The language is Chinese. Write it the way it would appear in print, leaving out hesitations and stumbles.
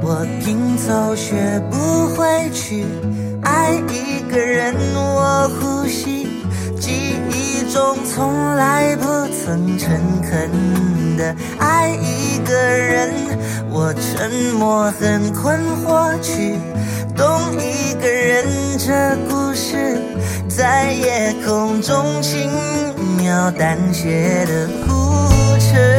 我拼凑学不回去，爱一个人我呼吸，记忆中从来不曾诚恳的爱一个人，我沉默很困惑去懂一个人，这故事在夜空中轻描淡写的铺陈。